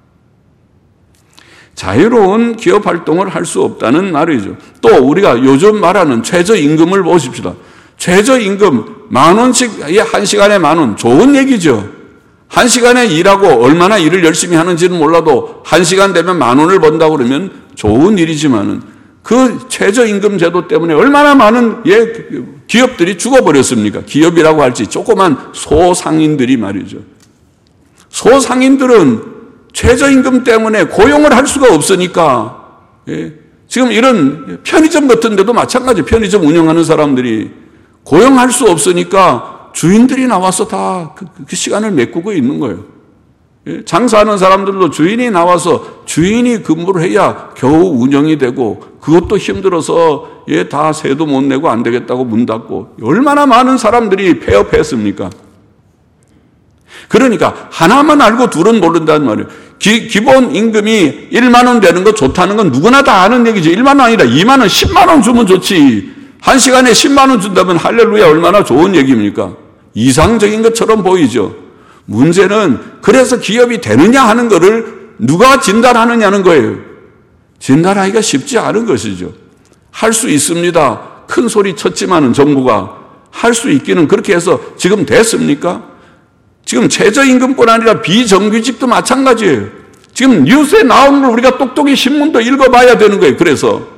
자유로운 기업 활동을 할 수 없다는 말이죠. 또 우리가 요즘 말하는 최저임금을 보십시다. 최저임금 10,000원씩 1시간에 10,000원 좋은 얘기죠. 1시간에 일하고 얼마나 일을 열심히 하는지는 몰라도 1시간 되면 10,000원을 번다고 그러면 좋은 일이지만은 그 최저임금 제도 때문에 얼마나 많은 기업들이 죽어버렸습니까? 기업이라고 할지 조그만 소상인들이 말이죠. 소상인들은 최저임금 때문에 고용을 할 수가 없으니까 지금 이런 편의점 같은 데도 마찬가지. 편의점 운영하는 사람들이 고용할 수 없으니까 주인들이 나와서 다 그 시간을 메꾸고 있는 거예요. 장사하는 사람들도 주인이 나와서 주인이 근무를 해야 겨우 운영이 되고 그것도 힘들어서 다 세도 못 내고 안 되겠다고 문 닫고 얼마나 많은 사람들이 폐업했습니까? 그러니까 하나만 알고 둘은 모른다는 말이에요. 기본 임금이 1만 원 되는 거 좋다는 건 누구나 다 아는 얘기지. 1만 원 아니라 2만 원, 10만 원 주면 좋지. 한 시간에 10만 원 준다면 할렐루야 얼마나 좋은 얘기입니까? 이상적인 것처럼 보이죠. 문제는 그래서 기업이 되느냐 하는 거를 누가 진단하느냐는 거예요. 진단하기가 쉽지 않은 것이죠. 할 수 있습니다. 큰 소리 쳤지만은 정부가 할 수 있기는 그렇게 해서 지금 됐습니까? 지금 최저임금뿐 아니라 비정규직도 마찬가지예요. 지금 뉴스에 나오는 걸 우리가 똑똑히 신문도 읽어봐야 되는 거예요. 그래서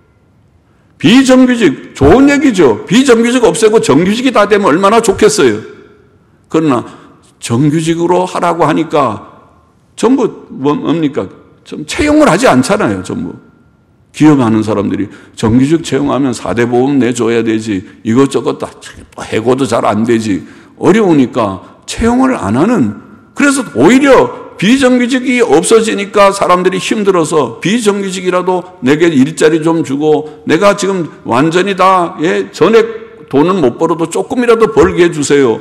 비정규직 좋은 얘기죠. 비정규직 없애고 정규직이 다 되면 얼마나 좋겠어요. 그러나 정규직으로 하라고 하니까 전부 뭡니까? 좀 채용을 하지 않잖아요. 전부. 기업하는 사람들이 정규직 채용하면 4대 보험 내줘야 되지. 이것저것 다 해고도 잘 안 되지. 어려우니까 채용을 안 하는, 그래서 오히려 비정규직이 없어지니까 사람들이 힘들어서 비정규직이라도 내게 일자리 좀 주고 내가 지금 완전히 다 전액 돈은 못 벌어도 조금이라도 벌게 해주세요.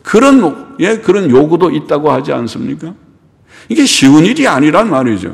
그런 요구도 있다고 하지 않습니까? 이게 쉬운 일이 아니란 말이죠.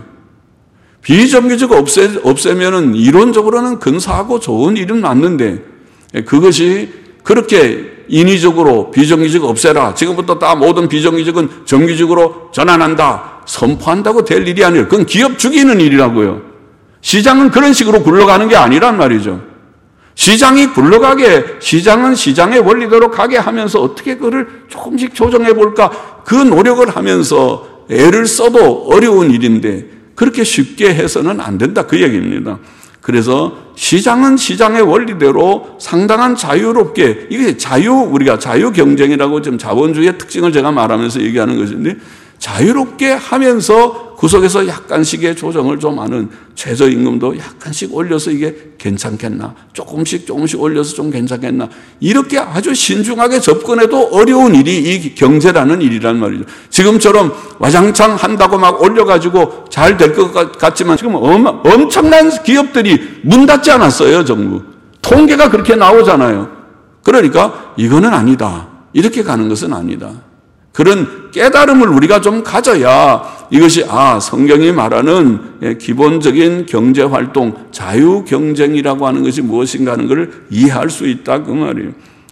비정규직 없애면은 이론적으로는 근사하고 좋은 일은 맞는데 그것이 그렇게 인위적으로 비정규직 없애라. 지금부터 다 모든 비정규직은 정규직으로 전환한다. 선포한다고 될 일이 아니에요. 그건 기업 죽이는 일이라고요. 시장은 그런 식으로 굴러가는 게 아니란 말이죠. 시장이 굴러가게, 시장은 시장의 원리대로 가게 하면서 어떻게 그걸 조금씩 조정해 볼까? 그 노력을 하면서 애를 써도 어려운 일인데 그렇게 쉽게 해서는 안 된다. 그 얘기입니다. 그래서 시장은 시장의 원리대로 상당한 자유롭게, 이게 우리가 자유경쟁이라고 지금 자본주의의 특징을 제가 말하면서 얘기하는 것인데, 자유롭게 하면서 구석에서 약간씩의 조정을 좀 하는, 최저임금도 약간씩 올려서 이게 괜찮겠나, 조금씩 올려서 좀 괜찮겠나, 이렇게 아주 신중하게 접근해도 어려운 일이 이 경제라는 일이란 말이죠. 지금처럼 와장창 한다고 막 올려가지고 잘 될 것 같지만 지금 엄청난 기업들이 문 닫지 않았어요. 정부 통계가 그렇게 나오잖아요. 그러니까 이거는 아니다, 이렇게 가는 것은 아니다. 그런 깨달음을 우리가 좀 가져야 이것이 성경이 말하는 기본적인 경제활동, 자유경쟁이라고 하는 것이 무엇인가 하는 것을 이해할 수 있다 그 말이에요.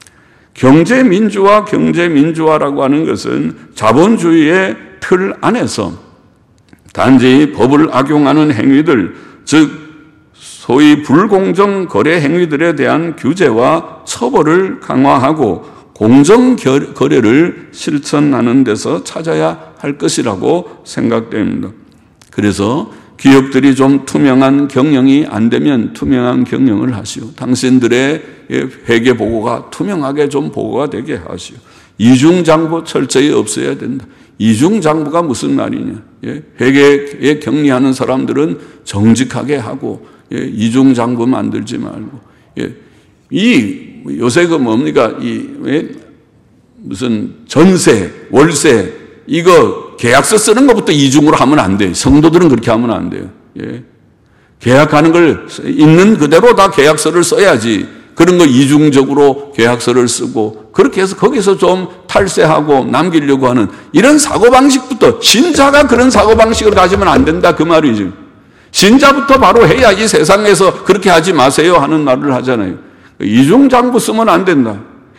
경제민주화라고 하는 것은 자본주의의 틀 안에서 단지 법을 악용하는 행위들, 즉 소위 불공정 거래 행위들에 대한 규제와 처벌을 강화하고 공정 거래를 실천하는 데서 찾아야 할 것이라고 생각됩니다. 그래서 기업들이 좀 투명한 경영이 안 되면 투명한 경영을 하시오. 당신들의 회계 보고가 투명하게 좀 보고가 되게 하시오. 이중장부 철저히 없어야 된다. 이중장부가 무슨 말이냐? 회계에 격리하는 사람들은 정직하게 하고 이중장부 만들지 말고 요새 뭡니까? 무슨 전세, 월세, 이거 계약서 쓰는 것부터 이중으로 하면 안 돼요. 성도들은 그렇게 하면 안 돼요. 계약하는 걸 있는 그대로 다 계약서를 써야지. 그런 거 이중적으로 계약서를 쓰고, 그렇게 해서 거기서 좀 탈세하고 남기려고 하는 이런 사고방식부터, 신자가 그런 사고방식을 가지면 안 된다. 그 말이죠. 신자부터 바로 해야 이 세상에서 그렇게 하지 마세요 하는 말을 하잖아요. 이중장부 쓰면 안 된다.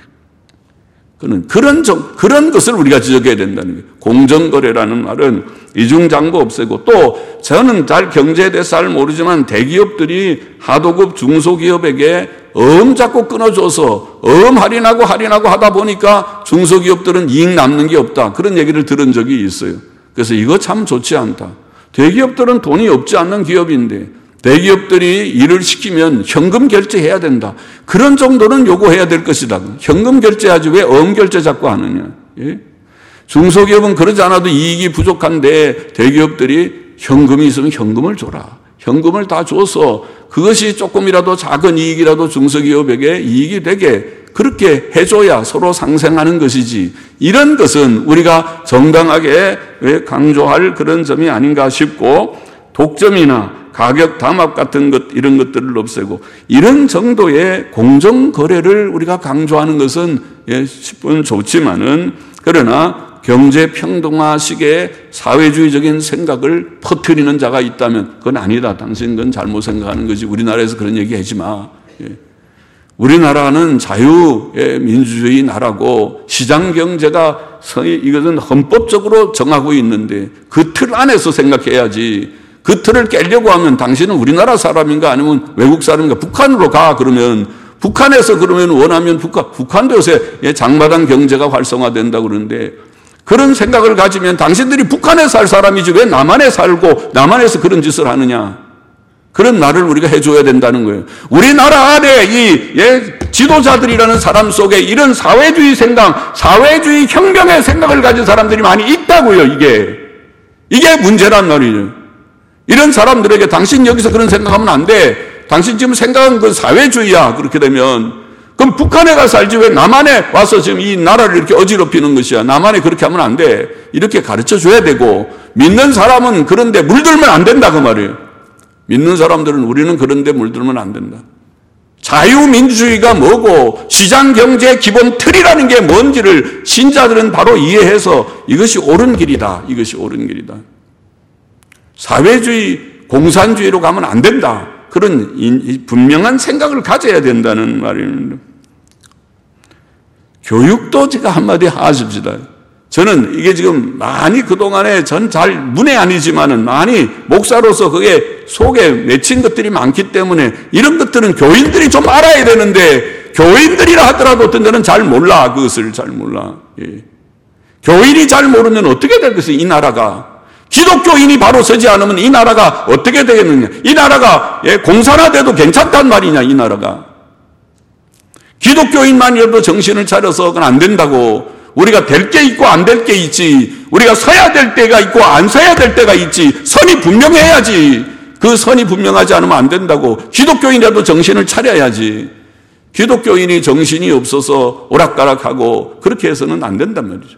그런 것을 우리가 지적해야 된다는 거예요. 공정거래라는 말은 이중장부 없애고, 또 저는 잘 경제에 대해서 잘 모르지만 대기업들이 하도급 중소기업에게 자꾸 끊어줘서 할인하고 하다 보니까 중소기업들은 이익 남는 게 없다. 그런 얘기를 들은 적이 있어요. 그래서 이거 참 좋지 않다. 대기업들은 돈이 없지 않는 기업인데 대기업들이 일을 시키면 현금 결제해야 된다. 그런 정도는 요구해야 될 것이다. 현금 결제하지 왜 결제 자꾸 하느냐. 중소기업은 그러지 않아도 이익이 부족한데 대기업들이 현금이 있으면 현금을 줘라. 현금을 다 줘서 그것이 조금이라도 작은 이익이라도 중소기업에게 이익이 되게 그렇게 해줘야 서로 상생하는 것이지, 이런 것은 우리가 정당하게 강조할 그런 점이 아닌가 싶고, 독점이나 가격 담합 같은 것, 이런 것들을 없애고 이런 정도의 공정 거래를 우리가 강조하는 것은 10분 좋지만은, 그러나 경제 평등화식의 사회주의적인 생각을 퍼뜨리는 자가 있다면 그건 아니다. 당신 그건 잘못 생각하는 거지. 우리나라에서 그런 얘기 하지 마. 우리나라는 자유의 민주주의 나라고 시장 경제가 이것은 헌법적으로 정하고 있는데 그 틀 안에서 생각해야지. 그 틀을 깨려고 하면 당신은 우리나라 사람인가 아니면 외국 사람인가 북한으로 가 그러면 북한에서 그러면 원하면 북한도 요새 장마당 경제가 활성화된다고 그러는데 그런 생각을 가지면 당신들이 북한에 살 사람이지 왜 남한에 살고 남한에서 그런 짓을 하느냐. 그런 나를 우리가 해줘야 된다는 거예요. 우리나라 안에 이 지도자들이라는 사람 속에 이런 사회주의 생각, 사회주의 혁명의 생각을 가진 사람들이 많이 있다고요. 이게 문제란 말이에요. 이런 사람들에게 당신 여기서 그런 생각하면 안 돼. 당신 지금 생각한 건 사회주의야. 그렇게 되면 그럼 북한에 가 살지 왜 남한에 와서 지금 이 나라를 이렇게 어지럽히는 것이야. 남한에 그렇게 하면 안 돼. 이렇게 가르쳐 줘야 되고 믿는 사람은 그런데 물들면 안 된다 그 말이에요. 믿는 사람들은 우리는 그런데 물들면 안 된다. 자유민주주의가 뭐고 시장경제의 기본 틀이라는 게 뭔지를 신자들은 바로 이해해서 이것이 옳은 길이다. 이것이 옳은 길이다. 사회주의, 공산주의로 가면 안 된다. 그런 분명한 생각을 가져야 된다는 말입니다. 교육도 제가 한마디 하십시다. 저는 이게 지금 많이 그동안에 전 잘 문외 아니지만은 많이 목사로서 그게 속에 맺힌 것들이 많기 때문에 이런 것들은 교인들이 좀 알아야 되는데 교인들이라 하더라도 어떤 데는 잘 몰라. 그것을 잘 몰라. 교인이 잘 모르면 어떻게 될 것이에요, 이 나라가. 기독교인이 바로 서지 않으면 이 나라가 어떻게 되겠느냐. 이 나라가 공산화돼도 괜찮단 말이냐, 이 나라가. 기독교인만이라도 정신을 차려서 그건 안 된다고. 우리가 될 게 있고 안 될 게 있지. 우리가 서야 될 때가 있고 안 서야 될 때가 있지. 선이 분명해야지. 그 선이 분명하지 않으면 안 된다고. 기독교인이라도 정신을 차려야지. 기독교인이 정신이 없어서 오락가락하고 그렇게 해서는 안 된단 말이죠.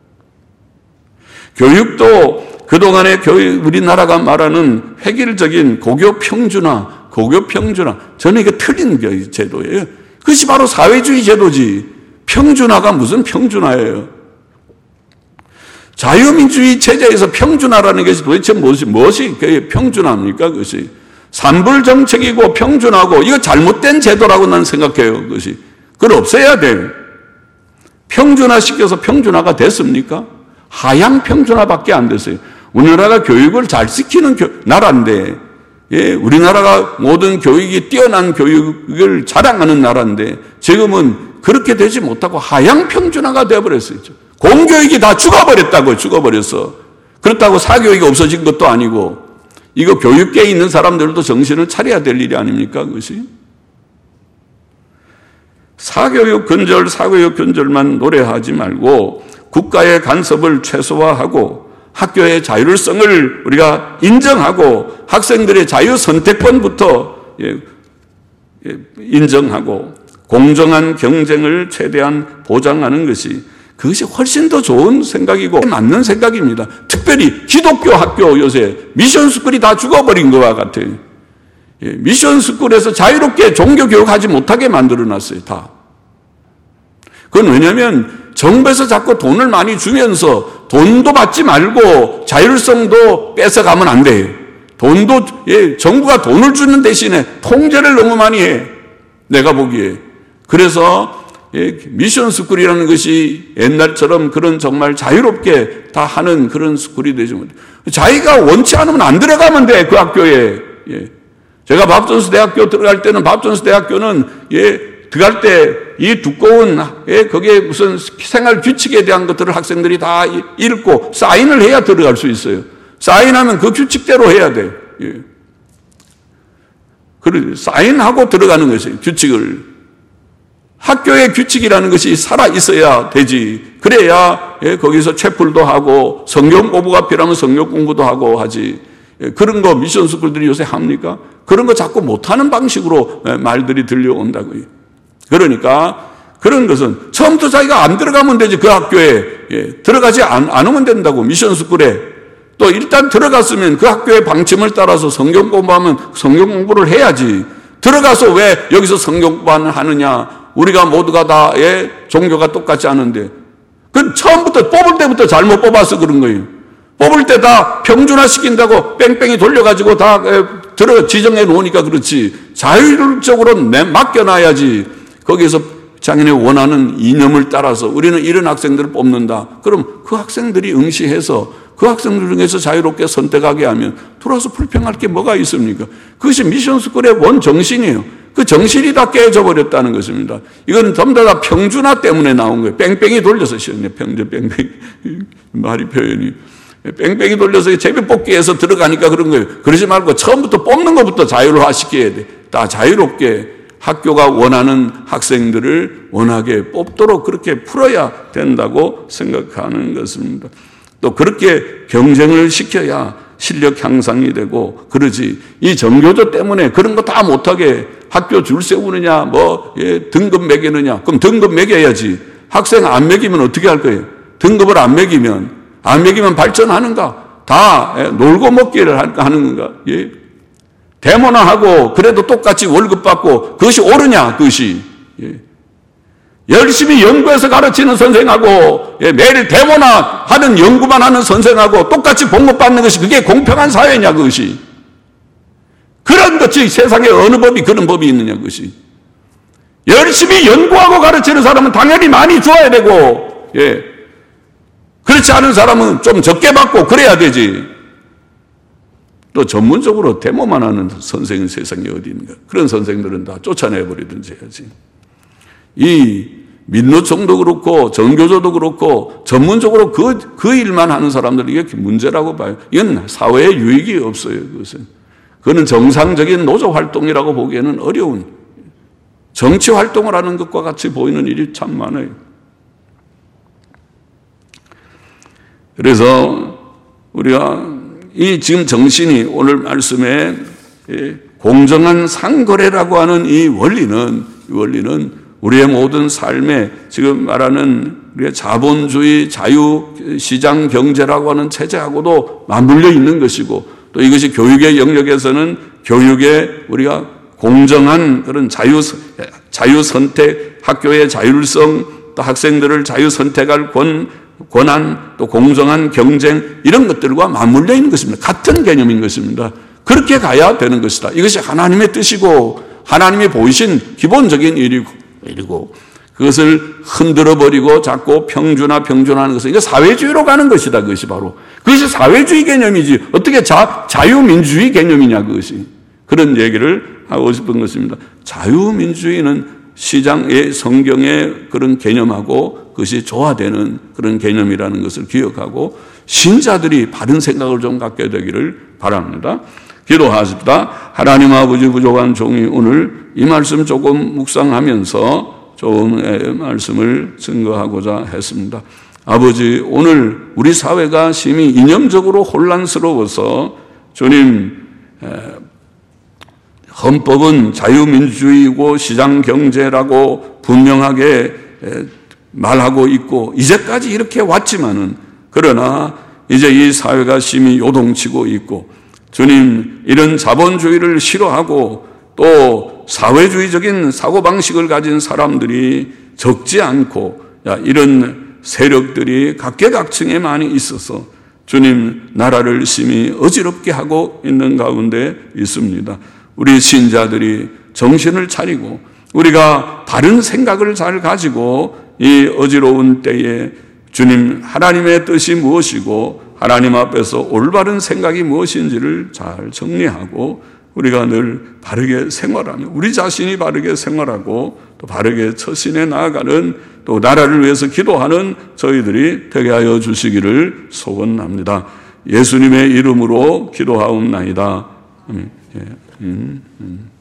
교육도 그동안에 우리나라가 말하는 획일적인 고교 평준화. 저는 이게 틀린 제도예요. 그것이 바로 사회주의 제도지. 평준화가 무슨 평준화예요? 자유민주주의 체제에서 평준화라는 것이 도대체 무엇이 평준화입니까? 그것이 산불정책이고 평준화고 이거 잘못된 제도라고 나는 생각해요. 그것이 그걸 없애야 돼요. 평준화시켜서 평준화가 됐습니까? 하향 평준화밖에 안 됐어요. 우리나라가 교육을 잘 시키는 나라인데 우리나라가 모든 교육이 뛰어난 교육을 자랑하는 나라인데 지금은 그렇게 되지 못하고 하향 평준화가 되어버렸어요. 공교육이 다 죽어버렸어. 그렇다고 사교육이 없어진 것도 아니고 이거 교육계에 있는 사람들도 정신을 차려야 될 일이 아닙니까? 그것이 사교육 근절만 노래하지 말고 국가의 간섭을 최소화하고 학교의 자율성을 우리가 인정하고 학생들의 자유 선택권부터 인정하고 공정한 경쟁을 최대한 보장하는 것이 그것이 훨씬 더 좋은 생각이고 맞는 생각입니다. 특별히 기독교 학교 요새 미션스쿨이 다 죽어버린 것과 같아요. 미션스쿨에서 자유롭게 종교교육하지 못하게 만들어놨어요. 다. 그건 왜냐하면 정부에서 자꾸 돈을 많이 주면서 돈도 받지 말고 자율성도 뺏어가면 안 돼요. 정부가 돈을 주는 대신에 통제를 너무 많이 해. 내가 보기에. 그래서 미션스쿨이라는 것이 옛날처럼 그런 정말 자유롭게 다 하는 그런 스쿨이 되지 못해. 자기가 원치 않으면 안 들어가면 돼, 그 학교에. 제가 밥존스 대학교 들어갈 때는 밥존스 대학교는 들어갈 때 이 두꺼운 거기에 무슨 생활 규칙에 대한 것들을 학생들이 다 읽고 사인을 해야 들어갈 수 있어요. 사인하면 그 규칙대로 해야 돼. 그래 사인하고 들어가는 것이에요. 규칙을. 학교의 규칙이라는 것이 살아 있어야 되지. 그래야 거기서 채플도 하고 성경 공부가 필요하면 성경 공부도 하고 하지. 그런 거 미션 스쿨들이 요새 합니까? 그런 거 자꾸 못하는 방식으로 말들이 들려온다고요. 그러니까 그런 것은 처음부터 자기가 안 들어가면 되지. 그 학교에 들어가지 않으면 된다고. 미션 스쿨에 또 일단 들어갔으면 그 학교의 방침을 따라서 성경 공부하면 성경 공부를 해야지. 들어가서 왜 여기서 성경 공부하느냐. 우리가 모두가 다 종교가 똑같지 않은데 그건 처음부터 뽑을 때부터 잘못 뽑아서 그런 거예요. 뽑을 때 다 평준화시킨다고 뺑뺑이 돌려가지고 다 지정해 놓으니까 그렇지. 자율적으로 맡겨놔야지. 거기에서 자기네 원하는 이념을 따라서 우리는 이런 학생들을 뽑는다. 그럼 그 학생들이 응시해서 그 학생들 중에서 자유롭게 선택하게 하면 돌아서 불평할 게 뭐가 있습니까? 그것이 미션스쿨의 원 정신이에요. 그 정신이 다 깨져 버렸다는 것입니다. 이건 전부 다 평준화 때문에 나온 거예요. 뺑뺑이 돌려서 시험에 뺑뺑이 말이 표현이 뺑뺑이 돌려서 제비뽑기에서 들어가니까 그런 거예요. 그러지 말고 처음부터 뽑는 것부터 자율화 시켜야 돼. 다 자유롭게 학교가 원하는 학생들을 원하게 뽑도록 그렇게 풀어야 된다고 생각하는 것입니다. 또 그렇게 경쟁을 시켜야 실력 향상이 되고 그러지. 이 정교조 때문에 그런 거 다 못하게 학교 줄 세우느냐 등급 매기느냐. 그럼 등급 매겨야지. 학생 안 매기면 어떻게 할 거예요? 등급을 안 매기면 발전하는가? 다 놀고 먹기를 하는 건가? 예. 데모나 하고 그래도 똑같이 월급 받고 그것이 옳으냐? 그것이. 예. 열심히 연구해서 가르치는 선생하고 매일 데모나 하는 연구만 하는 선생하고 똑같이 봉급 받는 것이 그게 공평한 사회냐? 그것이. 그런 것이 세상에 어느 법이 그런 법이 있느냐? 그것이. 열심히 연구하고 가르치는 사람은 당연히 많이 줘야 되고 그렇지 않은 사람은 좀 적게 받고 그래야 되지. 또 전문적으로 데모만 하는 선생은 세상에 어디 있는가? 그런 선생들은 다 쫓아내버리든지 해야지. 이 민노총도 그렇고 정교조도 그렇고 전문적으로 그 일만 하는 사람들은 이게 문제라고 봐요. 이건 사회에 유익이 없어요. 그거는 정상적인 노조 활동이라고 보기에는 어려운 정치 활동을 하는 것과 같이 보이는 일이 참 많아요. 그래서 우리가 이 지금 정신이 오늘 말씀에 공정한 상거래라고 하는 이 원리는 우리의 모든 삶에 지금 말하는 우리의 자본주의 자유시장 경제라고 하는 체제하고도 맞물려 있는 것이고 또 이것이 교육의 영역에서는 교육에 우리가 공정한 그런 자유선택, 학교의 자율성, 또 학생들을 자유선택할 권한, 또 공정한 경쟁 이런 것들과 맞물려 있는 것입니다. 같은 개념인 것입니다. 그렇게 가야 되는 것이다. 이것이 하나님의 뜻이고 하나님이 보이신 기본적인 일이고 그것을 흔들어버리고 자꾸 평준화하는 것은 이거 사회주의로 가는 것이다. 그것이 바로 그것이 사회주의 개념이지 어떻게 자유민주주의 개념이냐 그것이. 그런 얘기를 하고 싶은 것입니다. 자유민주주의는 시장의 성경의 그런 개념하고 그것이 조화되는 그런 개념이라는 것을 기억하고 신자들이 바른 생각을 좀 갖게 되기를 바랍니다. 기도하십시다. 하나님 아버지 부족한 종이 오늘 이 말씀 조금 묵상하면서 좋은 말씀을 증거하고자 했습니다. 아버지 오늘 우리 사회가 심히 이념적으로 혼란스러워서 주님 헌법은 자유민주주의고 시장경제라고 분명하게 말하고 있고 이제까지 이렇게 왔지만은 그러나 이제 이 사회가 심히 요동치고 있고 주님 이런 자본주의를 싫어하고 또 사회주의적인 사고방식을 가진 사람들이 적지 않고 이런 세력들이 각계각층에 많이 있어서 주님 나라를 심히 어지럽게 하고 있는 가운데 있습니다. 우리 신자들이 정신을 차리고 우리가 바른 생각을 잘 가지고 이 어지러운 때에 주님 하나님의 뜻이 무엇이고 하나님 앞에서 올바른 생각이 무엇인지를 잘 정리하고 우리가 늘 바르게 생활하며 우리 자신이 바르게 생활하고 또 바르게 처신해 나아가는 또 나라를 위해서 기도하는 저희들이 되게 하여 주시기를 소원합니다. 예수님의 이름으로 기도하옵나이다. 아멘.